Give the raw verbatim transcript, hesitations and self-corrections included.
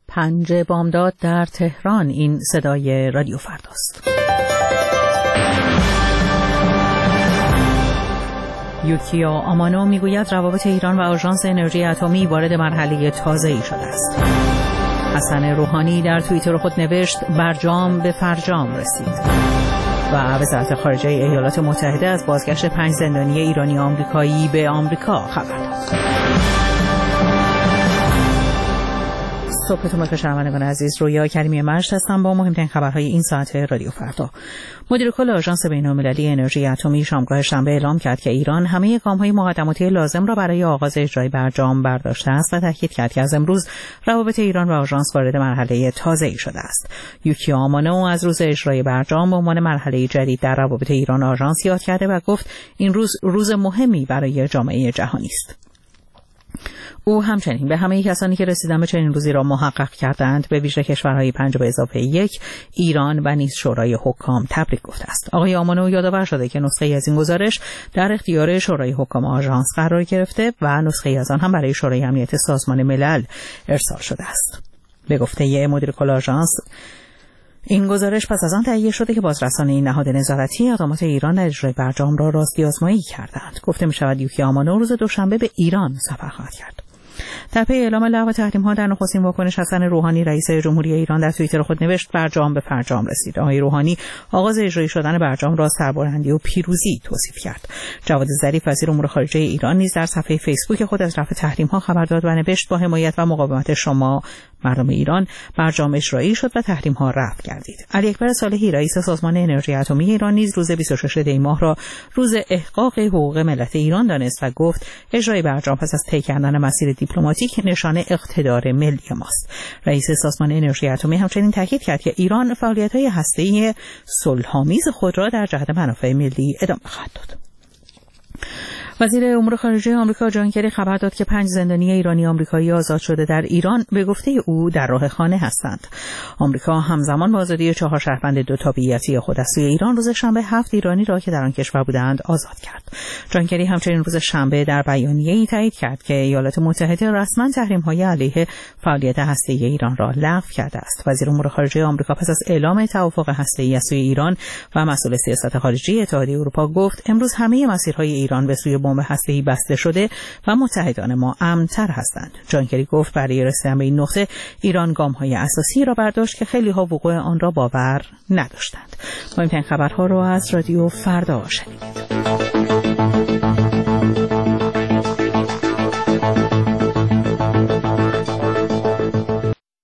پنج بامداد در تهران. این صدای رادیو فرداست. یوکیا آمانو میگوید روابط ایران و آژانس انرژی اتمی وارد مرحله تازه‌ای شده است. حسن روحانی در توییتر خود نوشت برجام به فرجام رسید. و وزارت خارجه ایالات متحده از بازگشت پنج زندانی ایرانی آمریکایی به آمریکا خبر داد. صبحتون بخیر شنوندگان عزیز، رویا کریمی مجد هستم با مهمترین خبرهای این ساعت رادیو فردا. مدیر کل آژانس بین‌المللی انرژی اتمی شامگاه شنبه اعلام کرد که ایران همه گام‌های مقدماتی لازم را برای آغاز اجرای برجام برداشته است و تاکید کرد که از امروز روابط ایران و آژانس وارد مرحله تازه‌ای شده است. یوکی آمانو از روز اجرای برجام به عنوان مرحله جدید در روابط ایران و آژانس یاد کرده و گفت این روز روز مهمی برای جامعه جهانی است. او همچنین به همه کسانی که رسیدن به چنین روزی را محقق کردند، به ویژه کشورهای پنج به اضافه یک، ایران و نیز شورای حکام تبریک گفته است. آقای آمانو یادآور شده که نسخه‌ای از این گزارش در اختیار شورای حکام آژانس قرار گرفته و نسخه‌ای از آن هم برای شورای امنیت سازمان ملل ارسال شده است. به گفته مدیر کل آژانس، این گزارش پس از آن تهیه شده که بازرسان نهاد نظارتی اقدامات ایران در اجرای برجام را راستی آزمایی کردند. گفته می شود یوکی آمانو روز دوشنبه به ایران سفر خواهد کرد. در پی اعلام لغو تحریم‌ها در نخستین واکنش حسن روحانی رئیس جمهوری ایران در توییتر خود نوشت برجام به فرجام رسید. آقای روحانی آغاز اجرایی شدن برجام را سربلندی و پیروزی توصیف کرد. جواد ظریف وزیر امور خارجه ایران نیز در صفحه فیسبوک خود از رفع تحریم‌ها خبر داد و نوشت با حمایت و مقاومت شما مردم ایران برجام اجرایی شد و تحریم‌ها رفع گردید. علی اکبر صالحی رئیس سازمان انرژی اتمی ایران نیز روز بیست و ششم دی ماه را روز احقاق حقوق ملت ایران دانست و گفت اجرای برجام پس از طی کردن مسیر دیپلماتیک نشانه اقتدار ملی ماست. رئیس سازمان انرژی اتمی همچنین تاکید کرد که ایران فعالیت‌های هسته‌ای صلح‌آمیز خود را در جهت منافع ملی ادامه خواهد داد. وزیر امور خارجه آمریکا جان کری خبر داد که پنج زندانی ایرانی آمریکایی آزاد شده در ایران به گفته او در راه خانه هستند. آمریکا همزمان با آزادی چهار شهروند دو تابعیتی خود از سوی ایران روز شنبه هفت ایرانی را که در آن کشور بودند آزاد کرد. جان کری همچنین روز شنبه در بیانیه‌ای تایید کرد که ایالات متحده رسما تحریم‌های علیه فعالیت هسته‌ای ایران را لغو کرده است. وزیر امور خارجه آمریکا پس از اعلام توافق هسته‌ای از سوی ایران و مسئول سیاست خارجی اتحادیه اروپا گفت امروز همه مسیرهای ایران به سوی بمب هسته‌ای بسته شده و متحدان ما امن‌تر هستند. جان کری گفت برای رسیدن به این نقطه ایران گام‌های اساسی را برداشت که خیلی‌ها وقوع آن را باور نداشتند. مهمترین خبرها را از رادیو فردا شنیدید.